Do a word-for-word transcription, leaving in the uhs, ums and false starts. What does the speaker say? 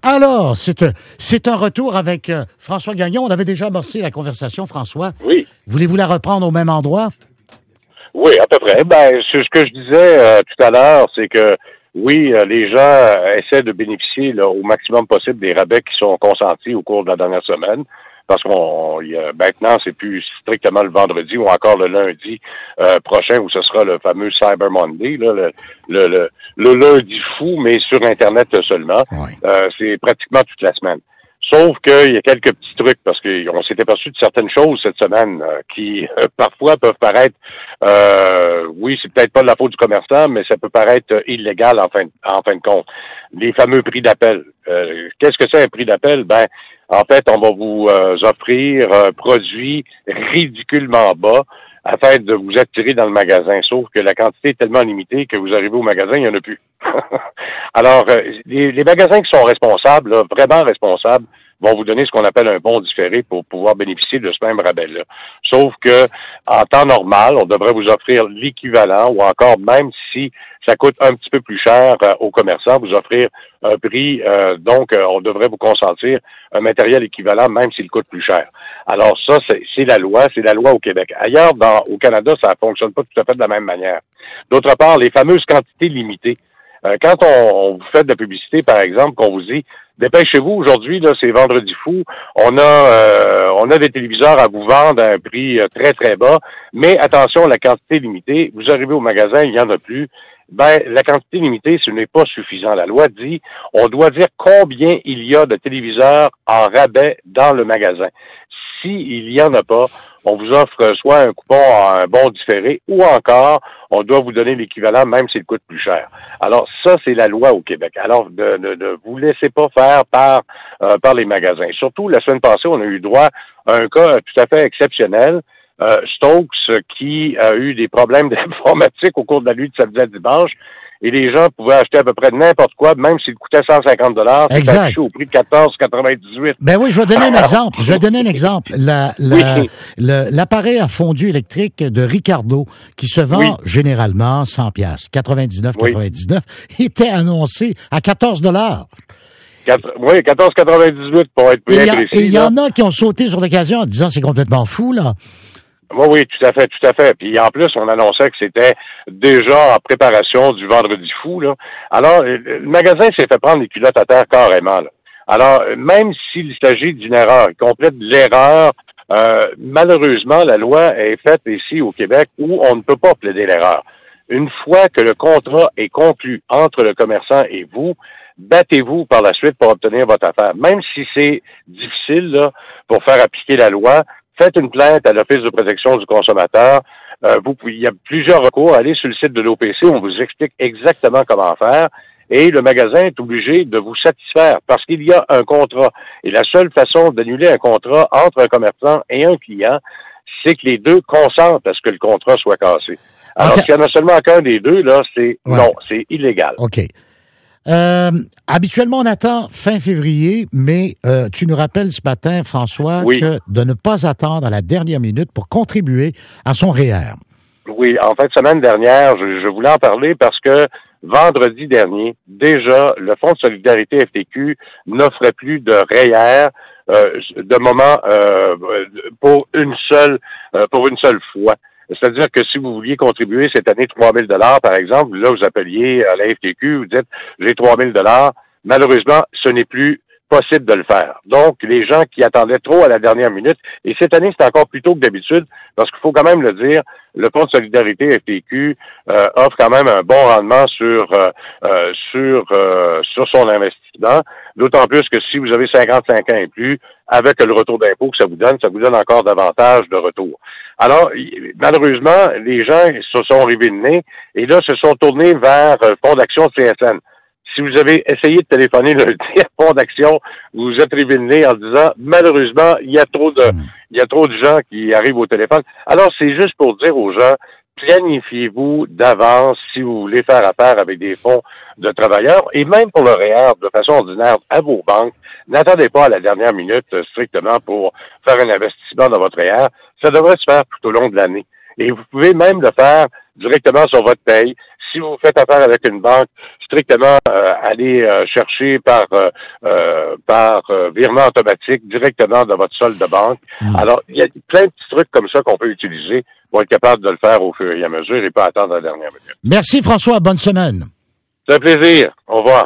Alors, c'est, euh, c'est un retour avec euh, François Gagnon. On avait déjà amorcé la conversation, François. Oui. Voulez-vous la reprendre au même endroit? Oui, à peu près. Ben, ce ce que je disais euh, tout à l'heure, c'est que oui, euh, les gens euh, essaient de bénéficier là, au maximum possible des rabais qui sont consentis au cours de la dernière semaine. Parce qu'on y a, maintenant, c'est plus strictement le vendredi ou encore le lundi euh, prochain où ce sera le fameux Cyber Monday, là, le, le, le, le lundi fou, mais sur Internet seulement. Oui. Euh, c'est pratiquement toute la semaine. Sauf qu'il y a quelques petits trucs, parce qu'on s'est aperçu de certaines choses cette semaine euh, qui, euh, parfois, peuvent paraître, euh, oui, c'est peut-être pas de la faute du commerçant, mais ça peut paraître euh, illégal en fin, en fin de compte. Les fameux prix d'appel. Euh, qu'est-ce que c'est un prix d'appel? Ben, en fait, on va vous euh, offrir un produit ridiculement bas afin de vous attirer dans le magasin. Sauf que la quantité est tellement limitée que vous arrivez au magasin, il n'y en a plus. Alors, euh, les, les magasins qui sont responsables, là, vraiment responsables, vont vous donner ce qu'on appelle un bon différé pour pouvoir bénéficier de ce même rabais-là. Sauf que, en temps normal, on devrait vous offrir l'équivalent ou encore, même si ça coûte un petit peu plus cher euh, aux commerçants, vous offrir un prix, euh, donc euh, on devrait vous consentir un matériel équivalent même s'il coûte plus cher. Alors ça, c'est, c'est la loi, c'est la loi au Québec. Ailleurs, dans, au Canada, ça ne fonctionne pas tout à fait de la même manière. D'autre part, les fameuses quantités limitées. Euh, quand on, on vous fait de la publicité, par exemple, qu'on vous dit dépêchez-vous, aujourd'hui, là, c'est vendredi fou, on a euh, on a des téléviseurs à vous vendre à un prix euh, très, très bas, mais attention, la quantité limitée, vous arrivez au magasin, il n'y en a plus. Ben, la quantité limitée, ce n'est pas suffisant. La loi dit, on doit dire combien il y a de téléviseurs en rabais dans le magasin. S'il y en a pas, on vous offre soit un coupon à un bon différé ou encore, on doit vous donner l'équivalent même s'il coûte plus cher. Alors, ça, c'est la loi au Québec. Alors, ne, ne, ne vous laissez pas faire par, euh, par les magasins. Surtout, la semaine passée, on a eu droit à un cas tout à fait exceptionnel. Euh, Stokes qui a eu des problèmes d'informatique au cours de la nuit de samedi à dimanche et les gens pouvaient acheter à peu près n'importe quoi, même s'il coûtait cent cinquante dollars, c'était affiché au prix de quatorze quatre-vingt-dix-huit. Ben oui, je vais donner un exemple. Je vais donner un exemple. La, la, oui. le, l'appareil à fondu électrique de Ricardo, qui se vend oui. généralement cent piastres, quatre-vingt-dix-neuf quatre-vingt-dix-neuf, oui. était annoncé à quatorze dollars. Oui, quatorze quatre-vingt-dix-huit pour être bien précis. Et il y en a qui ont sauté sur l'occasion en disant c'est complètement fou, là. Oui, oui, tout à fait, tout à fait. Puis en plus, on annonçait que c'était déjà en préparation du vendredi fou, là. Alors, le magasin s'est fait prendre les culottes à terre carrément, là. Alors, même s'il s'agit d'une erreur, il complète l'erreur, euh, malheureusement, la loi est faite ici au Québec où on ne peut pas plaider l'erreur. Une fois que le contrat est conclu entre le commerçant et vous, battez-vous par la suite pour obtenir votre affaire. Même si c'est difficile, là, pour faire appliquer la loi, faites une plainte à l'Office de protection du consommateur. Euh, vous, il y a plusieurs recours. Allez sur le site de l'O P C, on vous explique exactement comment faire. Et le magasin est obligé de vous satisfaire parce qu'il y a un contrat. Et la seule façon d'annuler un contrat entre un commerçant et un client, c'est que les deux consentent à ce que le contrat soit cassé. Alors, okay. s'il y en a seulement qu'un des deux, là, c'est ouais. non, c'est illégal. OK. Euh, habituellement, on attend fin février, mais euh, tu nous rappelles ce matin, François, oui. que de ne pas attendre à la dernière minute pour contribuer à son R E E R. Oui, en fait, semaine dernière, je, je voulais en parler parce que vendredi dernier, déjà, le Fonds de solidarité F T Q n'offrait plus de R E E R euh, de moment euh, pour une seule euh, pour une seule fois. C'est-à-dire que si vous vouliez contribuer cette année trois mille dollars, par exemple, là, vous appeliez à la F T Q, vous dites « j'ai trois mille dollars », malheureusement, ce n'est plus possible de le faire. Donc, les gens qui attendaient trop à la dernière minute, et cette année, c'est encore plus tôt que d'habitude, parce qu'il faut quand même le dire, le Fonds de solidarité F T Q euh, offre quand même un bon rendement sur euh, euh, sur euh, sur son investissement, d'autant plus que si vous avez cinquante-cinq ans et plus, avec le retour d'impôt que ça vous donne, ça vous donne encore davantage de retour. Alors, malheureusement, les gens se sont rivés le nez et là, se sont tournés vers le Fonds d'action C S N. Si vous avez essayé de téléphoner le Fonds d'action, vous vous êtes rivé le nez en disant, malheureusement, il y a trop de, il y a trop de gens qui arrivent au téléphone. Alors, c'est juste pour dire aux gens, planifiez-vous d'avance si vous voulez faire affaire avec des fonds de travailleurs et même pour le R E E R de façon ordinaire à vos banques. N'attendez pas à la dernière minute strictement pour faire un investissement dans votre R E E R. Ça devrait se faire tout au long de l'année. Et vous pouvez même le faire directement sur votre paye. Si vous faites affaire avec une banque, strictement euh, aller euh, chercher par euh, euh, par euh, virement automatique directement dans votre solde de banque. Mmh. Alors, il y a plein de petits trucs comme ça qu'on peut utiliser pour être capable de le faire au fur et à mesure et pas attendre la dernière minute. Merci François, bonne semaine. C'est un plaisir. Au revoir.